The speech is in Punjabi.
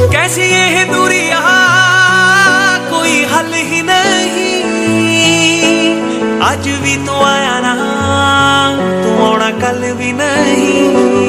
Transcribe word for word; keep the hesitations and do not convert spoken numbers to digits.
कैसी ये दूरियां कोई हल ही नहीं। अज भी तू आया ना, तू आना कल भी नहीं।